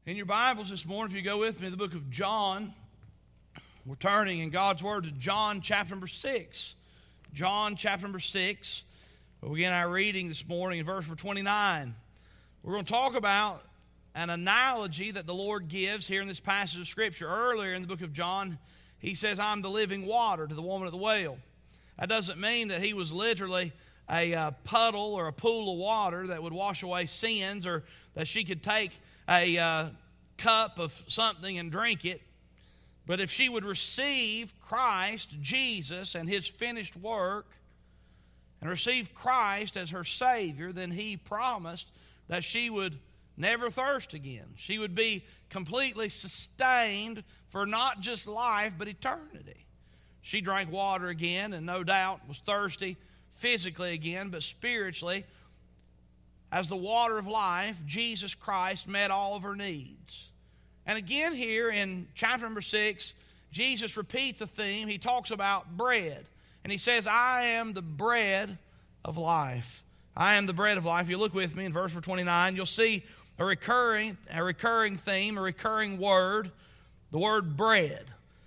In your Bibles this morning, if you go with me, the book of John, we're turning in God's Word to John chapter number 6. John chapter number 6. We'll begin our reading this morning in verse number 29. We're going to talk about an analogy that the Lord gives here in this passage of Scripture. Earlier in the book of John, He says, I'm the living water to the woman at the well. That doesn't mean that He was literally a puddle or a pool of water that would wash away sins, or that she could take a cup of something and drink it. But if she would receive Christ, Jesus, and His finished work, and receive Christ as her Savior, then He promised that she would never thirst again. She would be completely sustained for not just life, but eternity. She drank water again, and no doubt was thirsty physically again, but spiritually, as the water of life, Jesus Christ met all of her needs. And again here in chapter number 6, Jesus repeats a theme. He talks about bread. And He says, I am the bread of life. I am the bread of life. If you look with me in verse 29, you'll see a recurring theme, a recurring word, the word bread.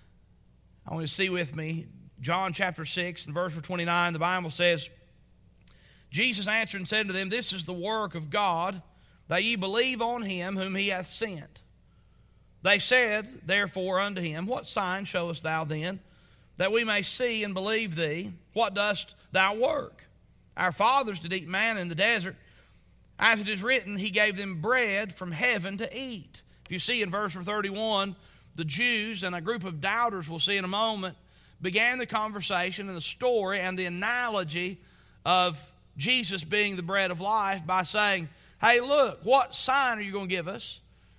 I want you to see with me, John chapter 6 and verse 29, the Bible says, Jesus answered and said unto them, This is the work of God, that ye believe on Him whom He hath sent. They said, therefore, unto Him, What sign showest Thou then, that we may see and believe Thee? What dost Thou work? Our fathers did eat manna in the desert. As it is written, He gave them bread from heaven to eat. If you see in verse 31, the Jews and a group of doubters, we'll see in a moment, began the conversation and the story and the analogy of Jesus being the bread of life by saying, hey, look, what sign are you going to give us?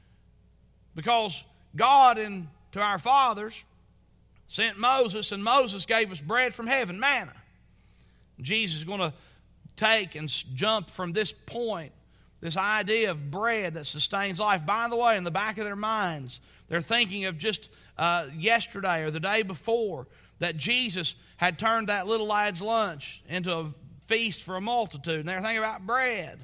Because God to our fathers sent Moses, and Moses gave us bread from heaven, manna. Jesus is going to take and jump from this point, this idea of bread that sustains life. By the way, in the back of their minds, they're thinking of just yesterday or the day before that Jesus had turned that little lad's lunch into a feast for a multitude. And they're thinking about bread.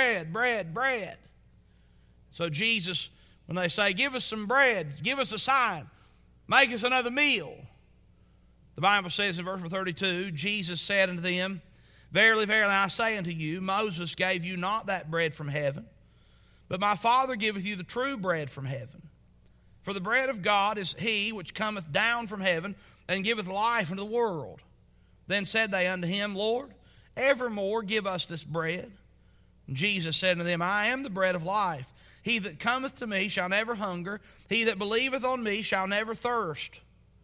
So Jesus, when they say, give us some bread, give us a sign, make us another meal. The Bible says in verse 32, Jesus said unto them, Verily, verily, I say unto you, Moses gave you not that bread from heaven, but my Father giveth you the true bread from heaven. For the bread of God is He which cometh down from heaven, and giveth life unto the world. Then said they unto Him, Lord, evermore give us this bread. And Jesus said unto them, I am the bread of life. He that cometh to me shall never hunger. He that believeth on me shall never thirst.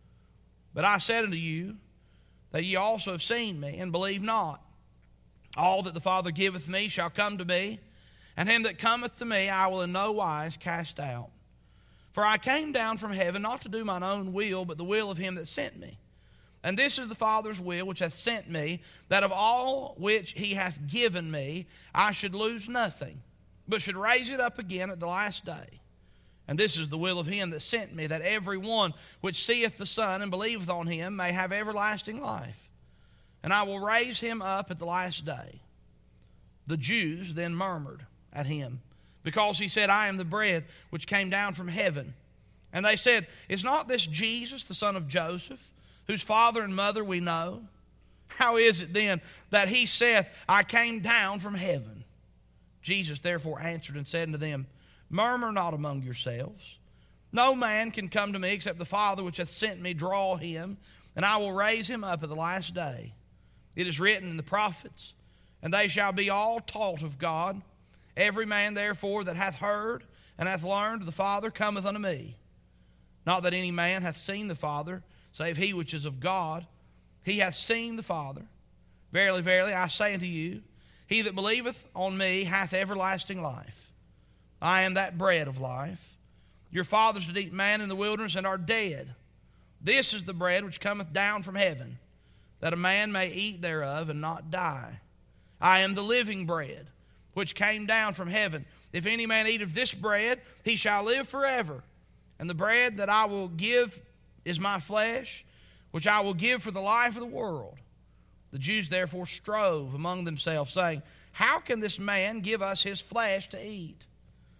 But I said unto you, that ye also have seen me, and believe not. All that the Father giveth me shall come to me, and him that cometh to me I will in no wise cast out. For I came down from heaven not to do mine own will, but the will of Him that sent me. And this is the Father's will which hath sent me, that of all which He hath given me I should lose nothing, but should raise it up again at the last day. And this is the will of Him that sent me, that every one which seeth the Son and believeth on Him may have everlasting life. And I will raise him up at the last day. The Jews then murmured at Him, because He said, I am the bread which came down from heaven. And they said, Is not this Jesus, the son of Joseph, whose father and mother we know? How is it then that He saith, I came down from heaven? Jesus therefore answered and said unto them, Murmur not among yourselves. No man can come to me except the Father which hath sent me draw him, and I will raise him up at the last day. It is written in the prophets, and they shall be all taught of God. Every man therefore that hath heard and hath learned of the Father cometh unto me. Not that any man hath seen the Father, save he which is of God. He hath seen the Father. Verily, verily, I say unto you, he that believeth on me hath everlasting life. I am that bread of life. Your fathers did eat manna in the wilderness and are dead. This is the bread which cometh down from heaven, that a man may eat thereof and not die. I am the living bread, which came down from heaven. If any man eat of this bread, he shall live forever. And the bread that I will give is my flesh, which I will give for the life of the world. The Jews therefore strove among themselves, saying, How can this man give us his flesh to eat?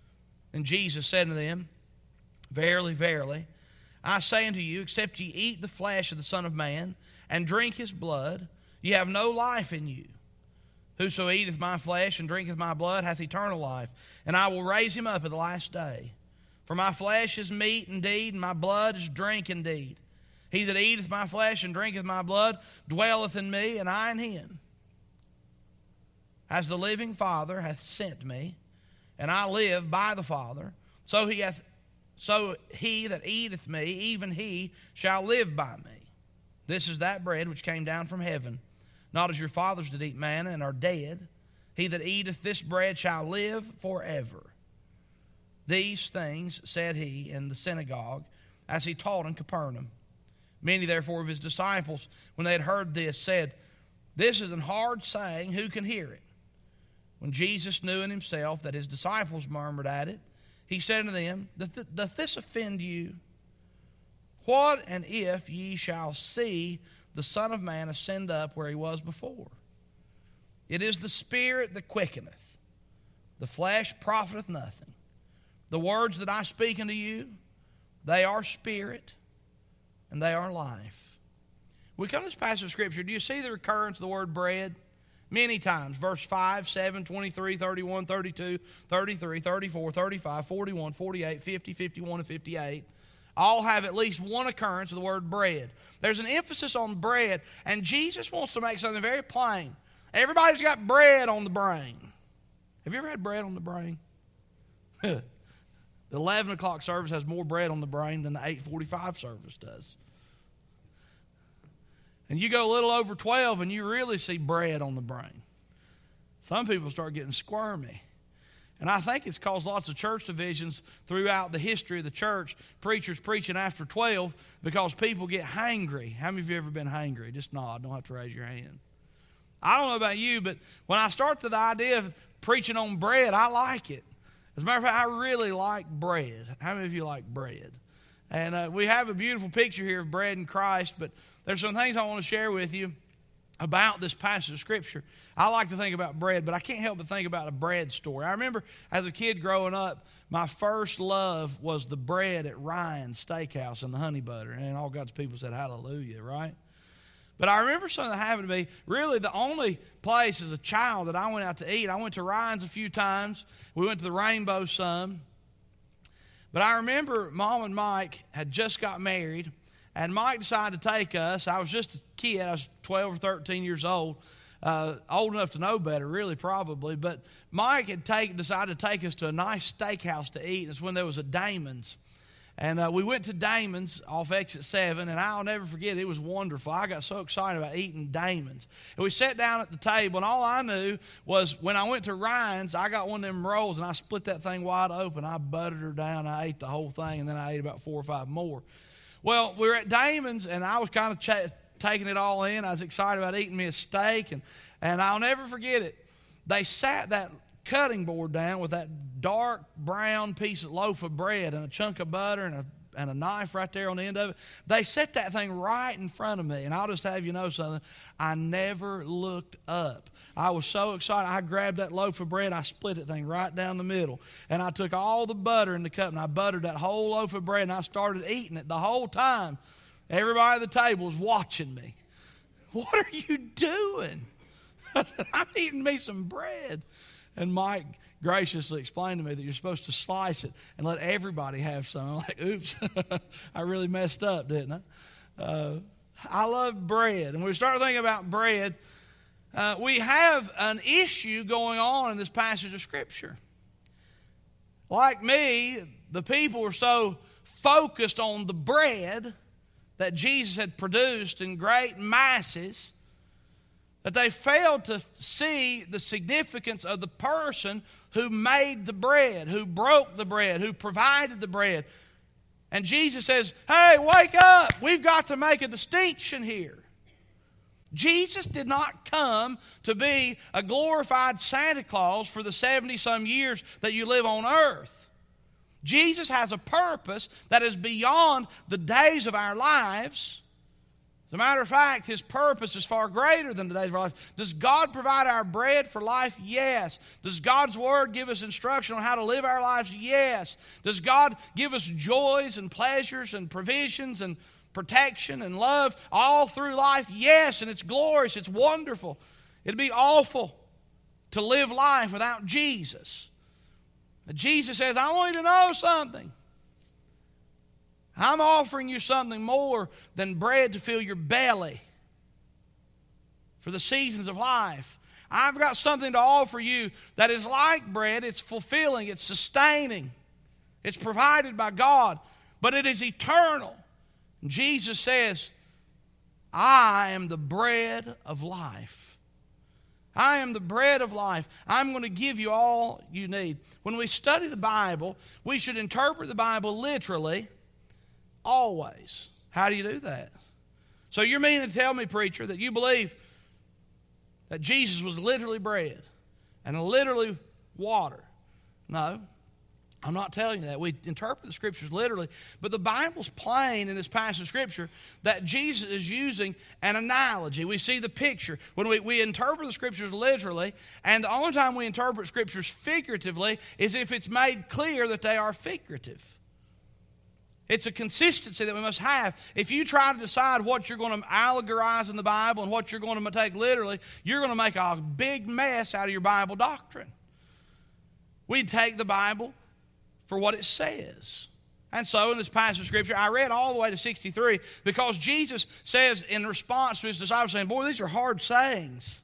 And Jesus said unto them, Verily, verily, I say unto you, except ye eat the flesh of the Son of Man, and drink his blood, ye have no life in you. Whoso eateth my flesh and drinketh my blood hath eternal life, and I will raise him up at the last day. For my flesh is meat indeed, and my blood is drink indeed. He that eateth my flesh and drinketh my blood dwelleth in me, and I in him. As the living Father hath sent me, and I live by the Father, so he that eateth me, even he shall live by me. This is that bread which came down from heaven, not as your fathers did eat manna and are dead. He that eateth this bread shall live forever. These things said he in the synagogue, as he taught in Capernaum. Many therefore of his disciples, when they had heard this, said, This is an hard saying, who can hear it? When Jesus knew in himself that his disciples murmured at it, he said unto them, Doth this offend you? What and if ye shall see the Son of Man ascend up where he was before? It is the Spirit that quickeneth, the flesh profiteth nothing. The words that I speak unto you, they are spirit, and they are life. We come to this passage of Scripture. Do you see the recurrence of the word bread? Many times. Verse 5, 7, 23, 31, 32, 33, 34, 35, 41, 48, 50, 51, and 58. All have at least one occurrence of the word bread. There's an emphasis on bread, and Jesus wants to make something very plain. Everybody's got bread on the brain. Have you ever had bread on the brain? The 11 o'clock service has more bread on the brain than the 8:45 service does. And you go a little over 12 and you really see bread on the brain. Some people start getting squirmy. And I think it's caused lots of church divisions throughout the history of the church. Preachers preaching after 12 because people get hangry. How many of you ever been hangry? Just nod. Don't have to raise your hand. I don't know about you, but when I start to the idea of preaching on bread, I like it. As a matter of fact, I really like bread. How many of you like bread? And we have a beautiful picture here of bread in Christ, but there's some things I want to share with you about this passage of Scripture. I like to think about bread, but I can't help but think about a bread story. I remember as a kid growing up, my first love was the bread at Ryan's Steakhouse and the honey butter. And all God's people said hallelujah, right? But I remember something that happened to me. Really, the only place as a child that I went out to eat, I went to Ryan's a few times. We went to the Rainbow some. But I remember Mom and Mike had just got married, and Mike decided to take us. I was just a kid. I was 12 or 13 years old enough to know better, really, probably. But Mike had decided to take us to a nice steakhouse to eat. It's when there was a Damon's. And we went to Damon's off Exit 7, and I'll never forget it. It was wonderful. I got so excited about eating Damon's. And we sat down at the table, and all I knew was when I went to Ryan's, I got one of them rolls, and I split that thing wide open. I buttered her down. I ate the whole thing, and then I ate about 4 or 5 more. Well, we were at Damon's, and I was kind of taking it all in. I was excited about eating me a steak, and I'll never forget it. They sat that cutting board down with that dark brown piece of loaf of bread and a chunk of butter and a knife right there on the end of it. They set that thing right in front of me, and I'll just have you know something. I never looked up. I was so excited. I grabbed that loaf of bread. I split that thing right down the middle, and I took all the butter in the cup, and I buttered that whole loaf of bread, and I started eating it. The whole time, everybody at the table was watching me. What are you doing? I said, I'm eating me some bread. And Mike graciously explained to me that you're supposed to slice it and let everybody have some. I'm like, oops, I really messed up, didn't I? I love bread. And when we start thinking about bread, we have an issue going on in this passage of Scripture. Like me, the people were so focused on the bread that Jesus had produced in great masses that they failed to see the significance of the person who made the bread, who broke the bread, who provided the bread. And Jesus says, hey, wake up. We've got to make a distinction here. Jesus did not come to be a glorified Santa Claus for the 70-some years that you live on earth. Jesus has a purpose that is beyond the days of our lives. As a matter of fact, His purpose is far greater than today's life. Does God provide our bread for life? Yes. Does God's Word give us instruction on how to live our lives? Yes. Does God give us joys and pleasures and provisions and protection and love all through life? Yes, and it's glorious. It's wonderful. It'd be awful to live life without Jesus. But Jesus says, I want you to know something. I'm offering you something more than bread to fill your belly for the seasons of life. I've got something to offer you that is like bread. It's fulfilling. It's sustaining. It's provided by God. But it is eternal. And Jesus says, I am the bread of life. I am the bread of life. I'm going to give you all you need. When we study the Bible, we should interpret the Bible literally. Always. How do you do that? So you're meaning to tell me, preacher, that you believe that Jesus was literally bread and literally water? No, I'm not telling you that. We interpret the Scriptures literally, but the Bible's plain in this passage of Scripture that Jesus is using an analogy. We see the picture. When we interpret the Scriptures literally, and the only time we interpret Scriptures figuratively is if it's made clear that they are figurative. It's a consistency that we must have. If you try to decide what you're going to allegorize in the Bible and what you're going to take literally, you're going to make a big mess out of your Bible doctrine. We take the Bible for what it says. And so in this passage of Scripture, I read all the way to 63 because Jesus says in response to His disciples saying, boy, these are hard sayings.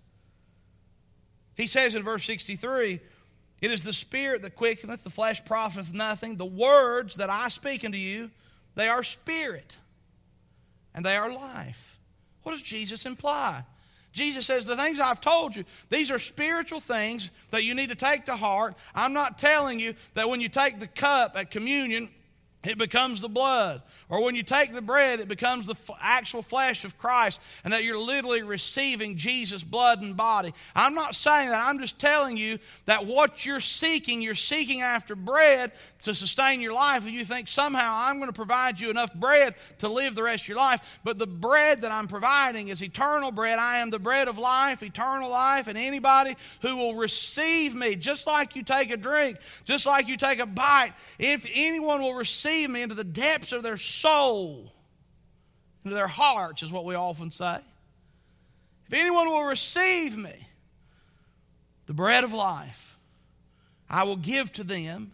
He says in verse 63, it is the Spirit that quickeneth, the flesh profiteth nothing. The words that I speak unto you, they are spirit, and they are life. What does Jesus imply? Jesus says, the things I've told you, these are spiritual things that you need to take to heart. I'm not telling you that when you take the cup at communion, it becomes the blood. Or when you take the bread, it becomes the actual flesh of Christ, and that you're literally receiving Jesus' blood and body. I'm not saying that. I'm just telling you that what you're seeking after bread to sustain your life, and you think somehow I'm going to provide you enough bread to live the rest of your life. But the bread that I'm providing is eternal bread. I am the bread of life, eternal life, and anybody who will receive me, just like you take a drink, just like you take a bite, if anyone will receive me into the depths of their soul, into their hearts, is what we often say. If anyone will receive me, the bread of life, I will give to them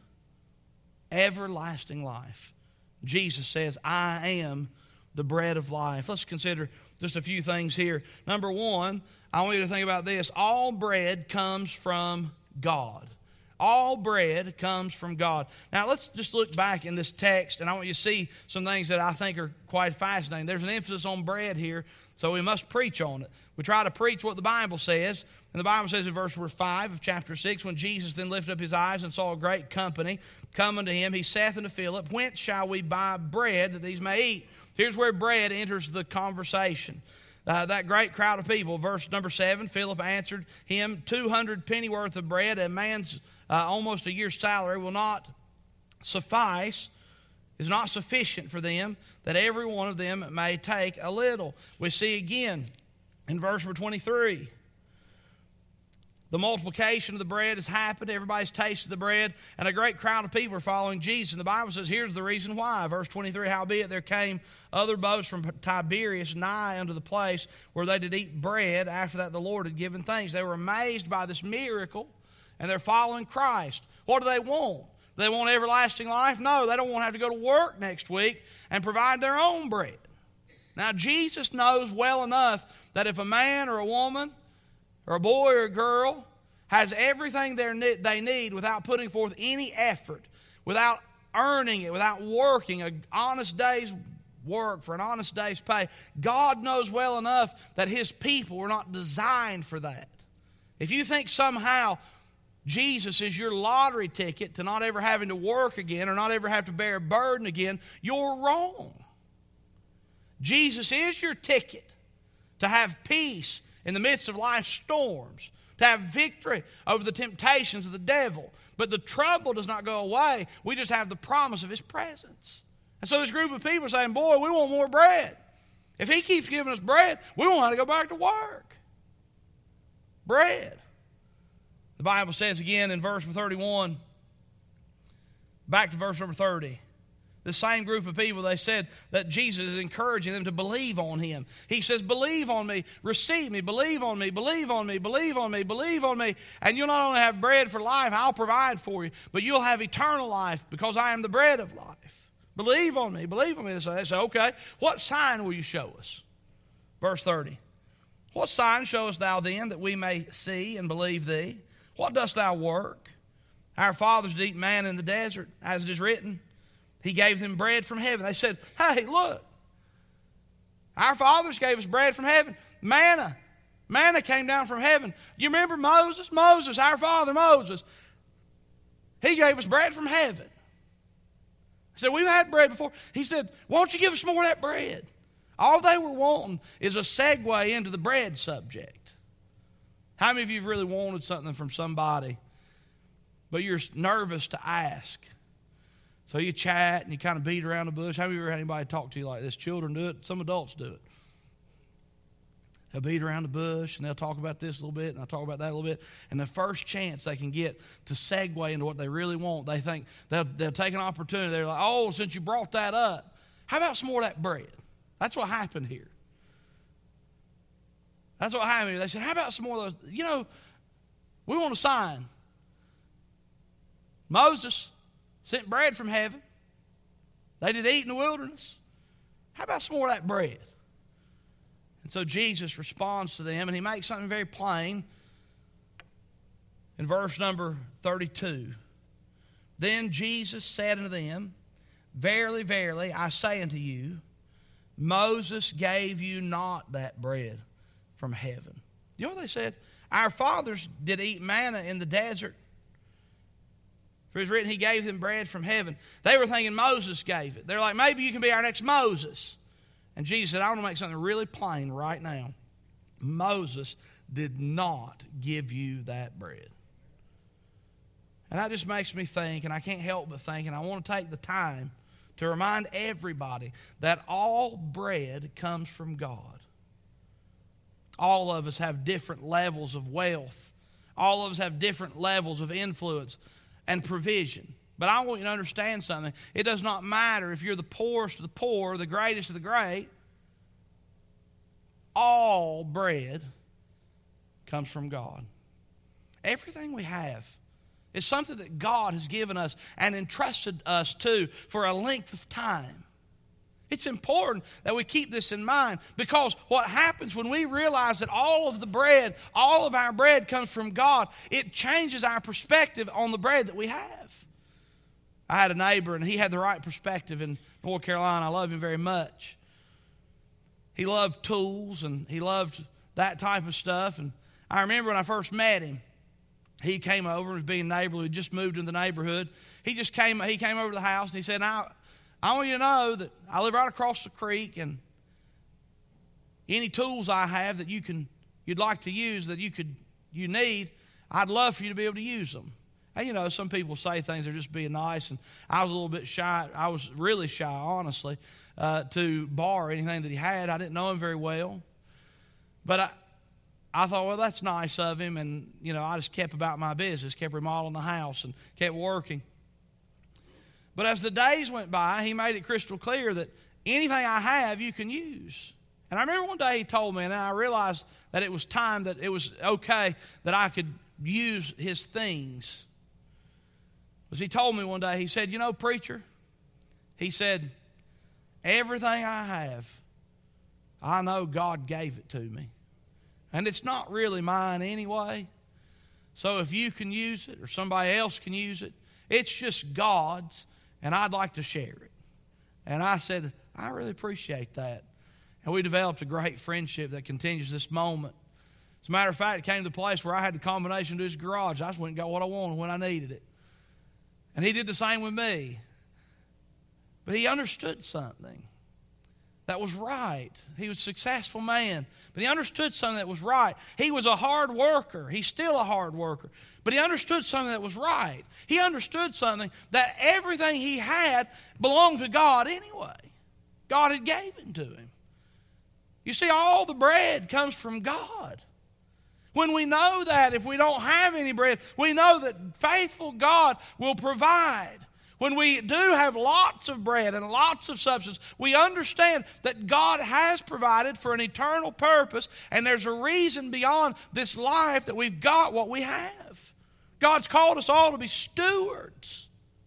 everlasting life. Jesus says, I am the bread of life. Let's consider just a few things here. Number one, I want you to think about this. All bread comes from God. All bread comes from God. Now, let's just look back in this text, and I want you to see some things that I think are quite fascinating. There's an emphasis on bread here, so we must preach on it. We try to preach what the Bible says, and the Bible says in verse 5 of chapter 6, when Jesus then lifted up his eyes and saw a great company come unto him, he saith unto Philip, whence shall we buy bread that these may eat? Here's where bread enters the conversation. That great crowd of people. Verse number 7, Philip answered him, 200 pennyworth of bread, a man's almost a year's salary will not suffice, is not sufficient for them, that every one of them may take a little. We see again in verse number 23, the multiplication of the bread has happened. Everybody's tasted the bread, and a great crowd of people are following Jesus. And the Bible says, here's the reason why. Verse 23, howbeit there came other boats from Tiberias nigh unto the place where they did eat bread after that the Lord had given thanks. They were amazed by this miracle, and they're following Christ. What do they want? Do they want everlasting life? No, they don't want to have to go to work next week and provide their own bread. Now, Jesus knows well enough that if a man or a woman or a boy or a girl has everything they need without putting forth any effort, without earning it, without working an honest day's work for an honest day's pay, God knows well enough that His people were not designed for that. If you think somehow Jesus is your lottery ticket to not ever having to work again or not ever have to bear a burden again, you're wrong. Jesus is your ticket to have peace in the midst of life's storms, to have victory over the temptations of the devil. But the trouble does not go away. We just have the promise of His presence. And so this group of people are saying, boy, we want more bread. If He keeps giving us bread, we won't have to go back to work. Bread. The Bible says again in verse 31, back to verse number 30. The same group of people, they said that Jesus is encouraging them to believe on Him. He says, believe on me, receive me, believe on me, believe on me, believe on me, believe on me. And you'll not only have bread for life, I'll provide for you, but you'll have eternal life because I am the bread of life. Believe on me, believe on me. They say, okay, what sign will you show us? Verse 30. What sign showest thou then that we may see and believe thee? What dost thou work? Our fathers did eat manna in the desert, as it is written. He gave them bread from heaven. They said, hey, look, our fathers gave us bread from heaven. Manna. Manna came down from heaven. You remember Moses? Moses, our father Moses. He gave us bread from heaven. I said, we've had bread before. He said, why don't you give us more of that bread? All they were wanting is a segue into the bread subject. How many of you have really wanted something from somebody, but you're nervous to ask? So you chat and you kind of beat around the bush. How many of you ever had anybody talk to you like this? Children do it. Some adults do it. They'll beat around the bush and they'll talk about this a little bit and they'll talk about that a little bit. And the first chance they can get to segue into what they really want, they think they'll take an opportunity. They're like, oh, since you brought that up, how about some more of that bread? That's what happened here. That's what happened here. They said, how about some more of those? You know, we want a sign. Moses sent bread from heaven. They did eat in the wilderness. How about some more of that bread? And so Jesus responds to them, and He makes something very plain in verse number 32. Then Jesus said unto them, verily, verily, I say unto you, Moses gave you not that bread from heaven. You know what they said? Our fathers did eat manna in the desert. For it is written, He gave them bread from heaven. They were thinking Moses gave it. They're like, maybe you can be our next Moses. And Jesus said, I want to make something really plain right now. Moses did not give you that bread. And that just makes me think, and I can't help but think, and I want to take the time to remind everybody that all bread comes from God. All of us have different levels of wealth. All of us have different levels of influence and provision. But I want you to understand something. It does not matter if you're the poorest of the poor, the greatest of the great. All bread comes from God. Everything we have is something that God has given us and entrusted us to for a length of time. It's important that we keep this in mind, because what happens when we realize that all of the bread, all of our bread comes from God, it changes our perspective on the bread that we have. I had a neighbor, and he had the right perspective in North Carolina. I love him very much. He loved tools, and he loved that type of stuff. And I remember when I first met him, he came over and was being neighborly. He just moved in the neighborhood. He came over to the house, and he said, now, I want you to know that I live right across the creek, and any tools I have that you'd like to use that you need, I'd love for you to be able to use them. And you know, some people say things, they're just being nice, and I was a little bit shy. I was really shy, honestly, to borrow anything that he had. I didn't know him very well. But I thought, well, that's nice of him, and you know, I just kept about my business, kept remodeling the house, and kept working. But as the days went by, he made it crystal clear that anything I have, you can use. And I remember one day he told me, and I realized that it was time, that it was okay that I could use his things. Because he told me one day, he said, you know, preacher, he said, everything I have, I know God gave it to me. And it's not really mine anyway. So if you can use it or somebody else can use it, it's just God's. And I'd like to share it. And I said, I really appreciate that. And we developed a great friendship that continues this moment. As a matter of fact, it came to the place where I had the combination to his garage. I just went and got what I wanted when I needed it. And he did the same with me. But he understood something that was right. He was a successful man. But he understood something that was right. He was a hard worker. He's still a hard worker. But he understood something that was right. He understood something that everything he had belonged to God anyway. God had gave it to him. You see, all the bread comes from God. When we know that, if we don't have any bread, we know that faithful God will provide. When we do have lots of bread and lots of substance, we understand that God has provided for an eternal purpose, and there's a reason beyond this life that we've got what we have. God's called us all to be stewards.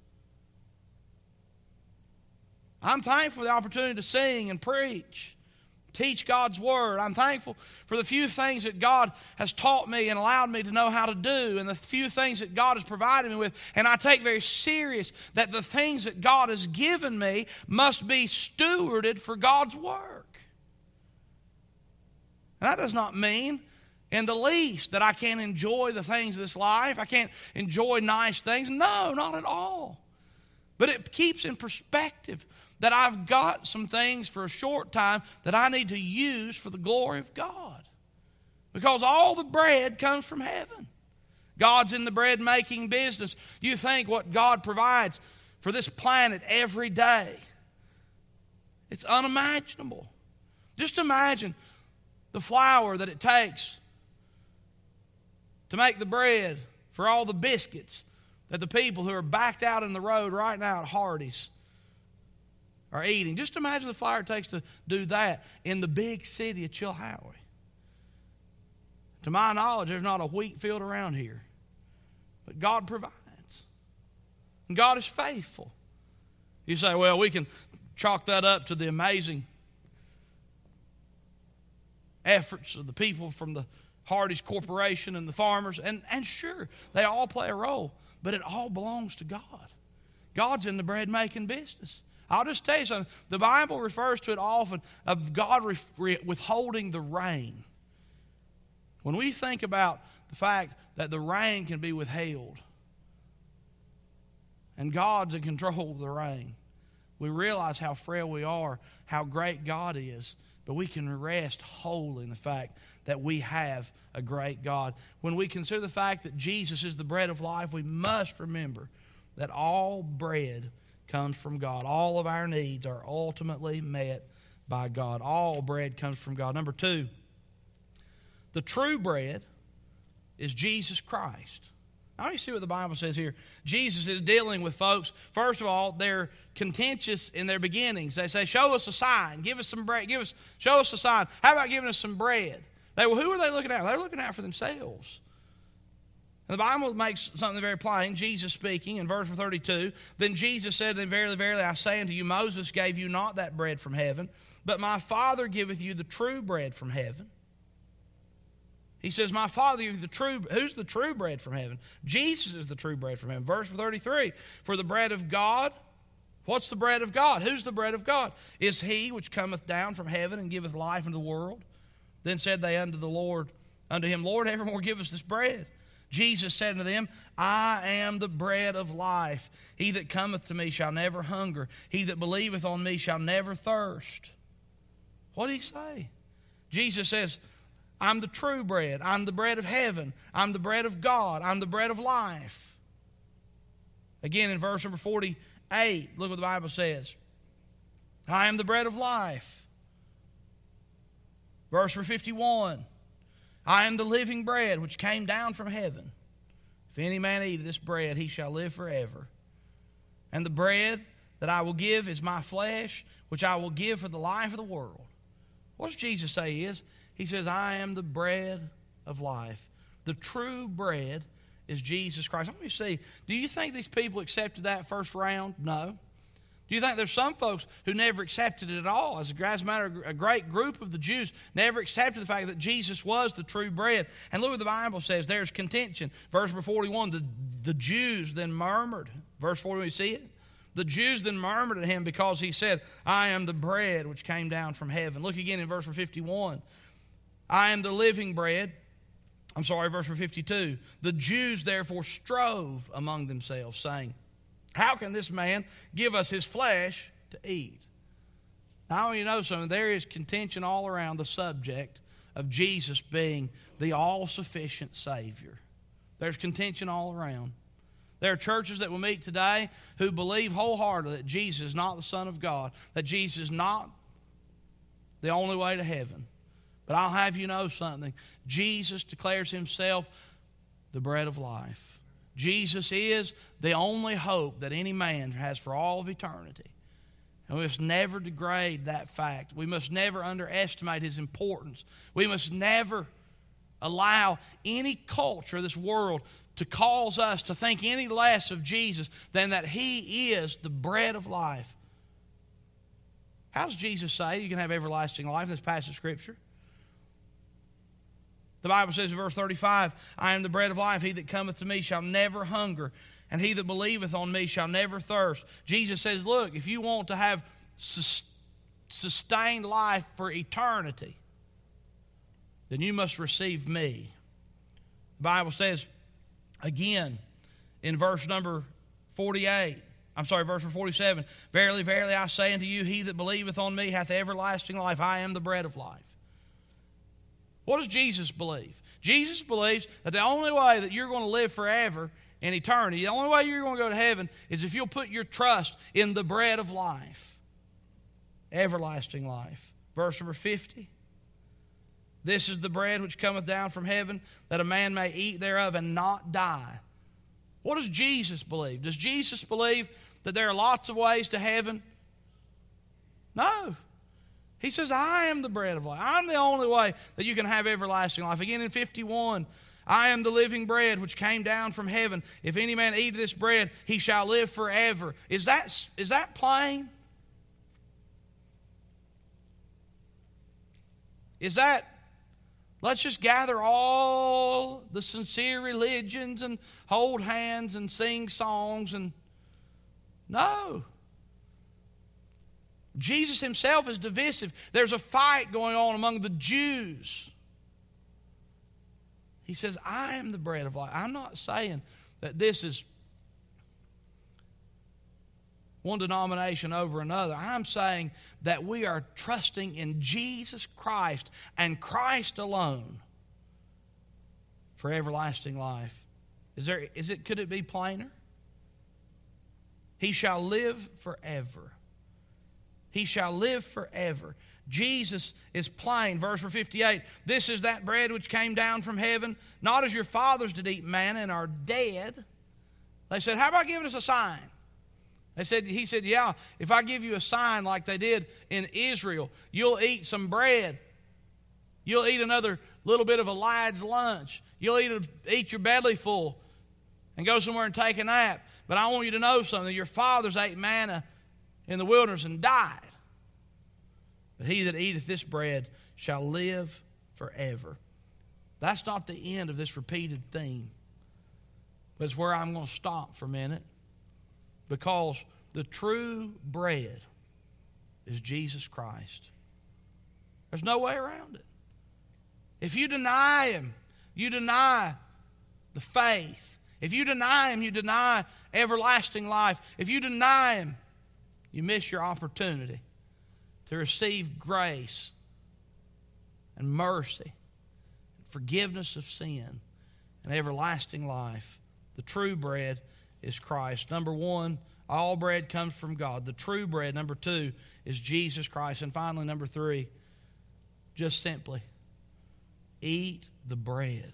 I'm thankful for the opportunity to sing and preach, teach God's Word. I'm thankful for the few things that God has taught me and allowed me to know how to do, and the few things that God has provided me with. And I take very serious that the things that God has given me must be stewarded for God's work. And that does not mean in the least that I can't enjoy the things of this life. I can't enjoy nice things. No, not at all. But it keeps in perspective that I've got some things for a short time that I need to use for the glory of God. Because all the bread comes from heaven. God's in the bread-making business. You think what God provides for this planet every day. It's unimaginable. Just imagine the flour that it takes to make the bread for all the biscuits that the people who are backed out in the road right now at Hardee's are eating. Just imagine the flour it takes to do that in the big city of Chilhowie. To my knowledge, there's not a wheat field around here. But God provides. And God is faithful. You say, well, we can chalk that up to the amazing efforts of the people from the Hardee's Corporation and the farmers. And sure, they all play a role. But it all belongs to God. God's in the bread-making business. I'll just tell you something. The Bible refers to it often of God withholding the rain. When we think about the fact that the rain can be withheld and God's in control of the rain, we realize how frail we are, how great God is, but we can rest wholly in the fact that we have a great God. When we consider the fact that Jesus is the bread of life, we must remember that all bread comes from God. All of our needs are ultimately met by God. All bread comes from God. Number two, the true bread is Jesus Christ. Now you see what the Bible says here. Jesus is dealing with folks. First of all, they're contentious in their beginnings. They say, show us a sign. Give us some bread. Show us a sign. How about giving us some bread? Who are they looking at? They're looking out for themselves. And the Bible makes something very plain. Jesus speaking in verse 32, then Jesus said, then verily, verily, I say unto you, Moses gave you not that bread from heaven, but my Father giveth you the true bread from heaven. He says, my Father giveth the true. Who's the true bread from heaven? Jesus is the true bread from heaven. Verse 33, for the bread of God, what's the bread of God? Who's the bread of God? Is he which cometh down from heaven and giveth life unto the world? Then said they unto him, Lord, evermore give us this bread. Jesus said unto them, I am the bread of life. He that cometh to me shall never hunger. He that believeth on me shall never thirst. What did he say? Jesus says, I'm the true bread. I'm the bread of heaven. I'm the bread of God. I'm the bread of life. Again, in verse number 48, look what the Bible says. I am the bread of life. Verse number 51. I am the living bread which came down from heaven. If any man eat of this bread, he shall live forever. And the bread that I will give is my flesh, which I will give for the life of the world. What does Jesus say he is? He says, I am the bread of life. The true bread is Jesus Christ. Let me see, do you think these people accepted that first round? No. Do you think there's some folks who never accepted it at all? As a matter of a great group of the Jews never accepted the fact that Jesus was the true bread. And look what the Bible says. There's contention. Verse 41, the Jews then murmured. Verse 41, you see it? The Jews then murmured at him because he said, I am the bread which came down from heaven. Look again in verse 51. I am the living bread. Verse 52. The Jews therefore strove among themselves, saying, how can this man give us his flesh to eat? Now, I want you to know something. There is contention all around the subject of Jesus being the all-sufficient Savior. There's contention all around. There are churches that will meet today who believe wholeheartedly that Jesus is not the Son of God, that Jesus is not the only way to heaven. But I'll have you know something. Jesus declares himself the bread of life. Jesus is the only hope that any man has for all of eternity. And we must never degrade that fact. We must never underestimate his importance. We must never allow any culture of this world to cause us to think any less of Jesus than that he is the bread of life. How does Jesus say you can have everlasting life in this passage of Scripture? The Bible says in verse 35, I am the bread of life. He that cometh to me shall never hunger, and he that believeth on me shall never thirst. Jesus says, look, if you want to have sustained life for eternity, then you must receive me. The Bible says again in verse number 47, Verily, verily, I say unto you, he that believeth on me hath everlasting life. I am the bread of life. What does Jesus believe? Jesus believes that the only way that you're going to live forever in eternity, the only way you're going to go to heaven is if you'll put your trust in the bread of life. Everlasting life. Verse number 50. This is the bread which cometh down from heaven, that a man may eat thereof and not die. What does Jesus believe? Does Jesus believe that there are lots of ways to heaven? No. He says, I am the bread of life. I'm the only way that you can have everlasting life. Again in 51, I am the living bread which came down from heaven. If any man eat this bread, he shall live forever. Is that plain? Is that, let's just gather all the sincere religions and hold hands and sing songs and... No. Jesus himself is divisive. There's a fight going on among the Jews. He says, I am the bread of life. I'm not saying that this is one denomination over another. I'm saying that we are trusting in Jesus Christ and Christ alone for everlasting life. Could it be plainer? He shall live forever. He shall live forever. Jesus is plain. Verse 58, this is that bread which came down from heaven, not as your fathers did eat manna and are dead. They said, how about giving us a sign? He said, yeah, if I give you a sign like they did in Israel, you'll eat some bread. You'll eat another little bit of a lad's lunch. You'll eat your belly full and go somewhere and take a nap. But I want you to know something. Your fathers ate manna in the wilderness and died. But he that eateth this bread shall live forever. That's not the end of this repeated theme. But it's where I'm going to stop for a minute. Because the true bread is Jesus Christ. There's no way around it. If you deny him, you deny the faith. If you deny him, you deny everlasting life. If you deny him, you miss your opportunity to receive grace and mercy, forgiveness of sin, and everlasting life. The true bread is Christ. Number one, all bread comes from God. The true bread. Number two is Jesus Christ. And finally, number three, just simply, eat the bread.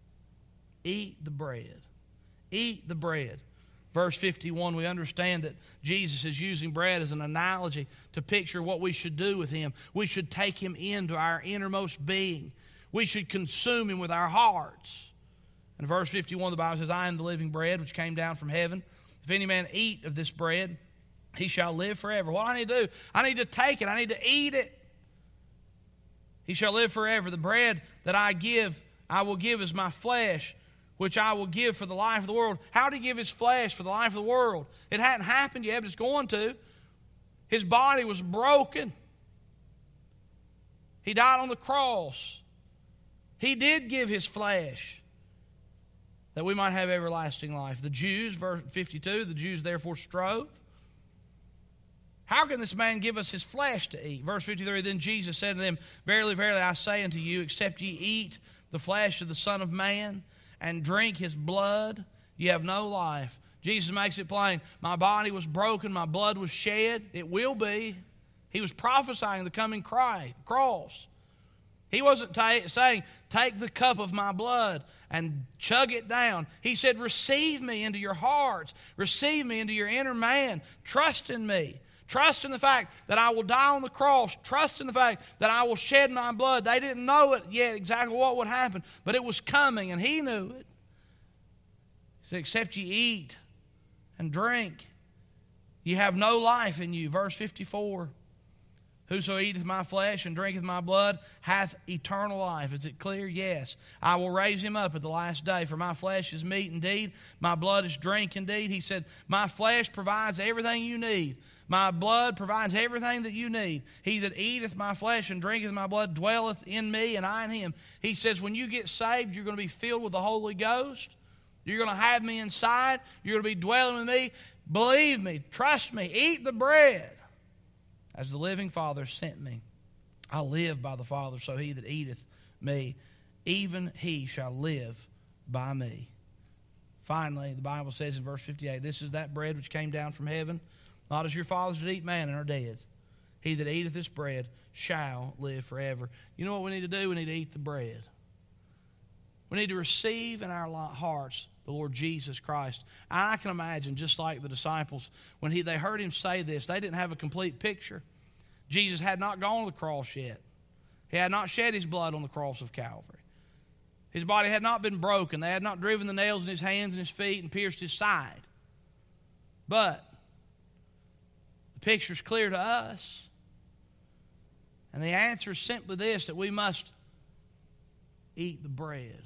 Eat the bread. Eat the bread. Verse 51, we understand that Jesus is using bread as an analogy to picture what we should do with him. We should take him into our innermost being. We should consume him with our hearts. In verse 51, the Bible says, I am the living bread which came down from heaven. If any man eat of this bread, he shall live forever. What do I need to do? I need to take it. I need to eat it. He shall live forever. The bread that I will give as my flesh, which I will give for the life of the world. How did he give his flesh for the life of the world? It hadn't happened yet, but it's going to. His body was broken. He died on the cross. He did give his flesh that we might have everlasting life. The Jews, verse 52, the Jews therefore strove. How can this man give us his flesh to eat? Verse 53, then Jesus said to them, Verily, verily, I say unto you, except ye eat the flesh of the Son of Man and drink his blood, ye have no life. Jesus makes it plain. My body was broken, my blood was shed. It will be. He was prophesying the coming cross. He wasn't saying, take the cup of my blood and chug it down. He said, receive me into your hearts. Receive me into your inner man. Trust in me. Trust in the fact that I will die on the cross. Trust in the fact that I will shed my blood. They didn't know it yet exactly what would happen, but it was coming, and he knew it. He said, except ye eat and drink, ye have no life in you. Verse 54. Whoso eateth my flesh and drinketh my blood hath eternal life. Is it clear? Yes. I will raise him up at the last day, for my flesh is meat indeed, my blood is drink indeed. He said, my flesh provides everything you need. My blood provides everything that you need. He that eateth my flesh and drinketh my blood dwelleth in me, and I in him. He says, when you get saved, you're going to be filled with the Holy Ghost. You're going to have me inside. You're going to be dwelling with me. Believe me. Trust me. Eat the bread. As the living Father sent me, I live by the Father, so he that eateth me, even he shall live by me. Finally, the Bible says in verse 58, this is that bread which came down from heaven, not as your fathers did eat manna and are dead. He that eateth this bread shall live forever. You know what we need to do? We need to eat the bread. We need to receive in our hearts the Lord Jesus Christ. And I can imagine, just like the disciples, when they heard him say this, they didn't have a complete picture. Jesus had not gone to the cross yet. He had not shed his blood on the cross of Calvary. His body had not been broken. They had not driven the nails in his hands and his feet and pierced his side. But the picture's clear to us. And the answer is simply this, that we must eat the bread.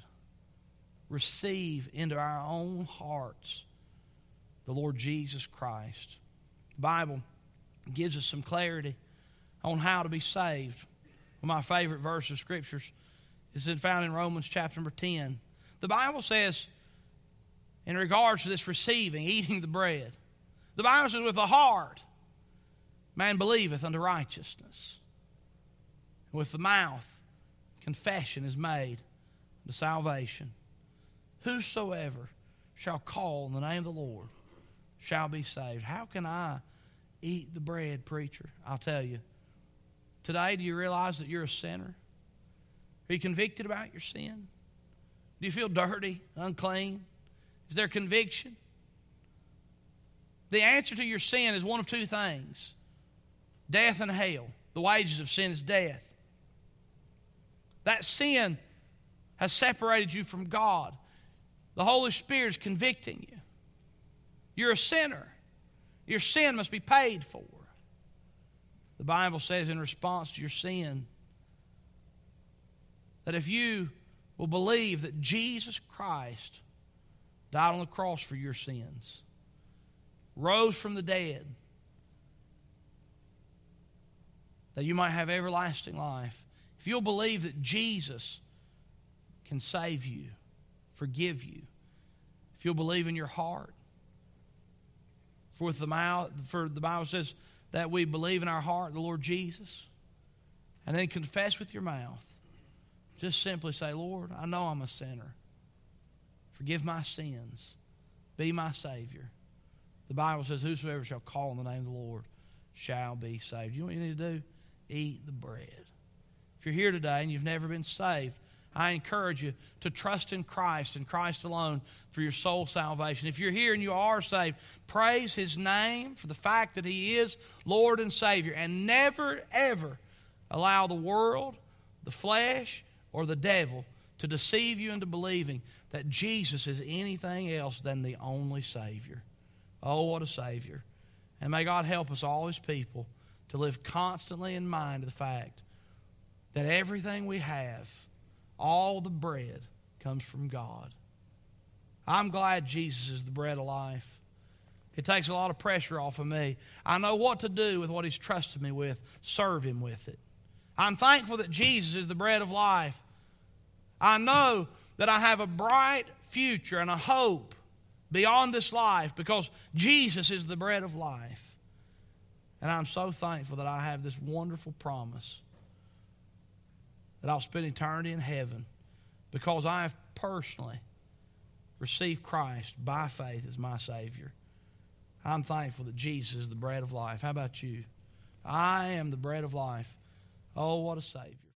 Receive into our own hearts the Lord Jesus Christ. The Bible gives us some clarity on how to be saved. One of my favorite verses of Scriptures is found in Romans chapter number 10. The Bible says, in regards to this receiving, eating the bread, the Bible says, with the heart man believeth unto righteousness. With the mouth confession is made to salvation. Whosoever shall call on the name of the Lord shall be saved. How can I eat the bread, preacher? I'll tell you. Today, do you realize that you're a sinner? Are you convicted about your sin? Do you feel dirty, unclean? Is there conviction? The answer to your sin is one of two things: death and hell. The wages of sin is death. That sin has separated you from God. The Holy Spirit is convicting you. You're a sinner. Your sin must be paid for. The Bible says in response to your sin that if you will believe that Jesus Christ died on the cross for your sins, rose from the dead, that you might have everlasting life. If you'll believe that Jesus can save you, forgive you, if you'll believe in your heart, for the Bible says that we believe in our heart the Lord Jesus, and then confess with your mouth. Just simply say, Lord, I know I'm a sinner. Forgive my sins. Be my Savior. The Bible says, whosoever shall call on the name of the Lord shall be saved. You know what you need to do? Eat the bread. If you're here today and you've never been saved, I encourage you to trust in Christ and Christ alone for your soul salvation. If you're here and you are saved, praise His name for the fact that He is Lord and Savior. And never, ever allow the world, the flesh, or the devil to deceive you into believing that Jesus is anything else than the only Savior. Oh, what a Savior. And may God help us, all His people, to live constantly in mind of the fact that everything we have, all the bread, comes from God. I'm glad Jesus is the bread of life. It takes a lot of pressure off of me. I know what to do with what He's trusted me with. Serve Him with it. I'm thankful that Jesus is the bread of life. I know that I have a bright future and a hope beyond this life because Jesus is the bread of life. And I'm so thankful that I have this wonderful promise that I'll spend eternity in heaven because I have personally received Christ by faith as my Savior. I'm thankful that Jesus is the bread of life. How about you? I am the bread of life. Oh, what a Savior.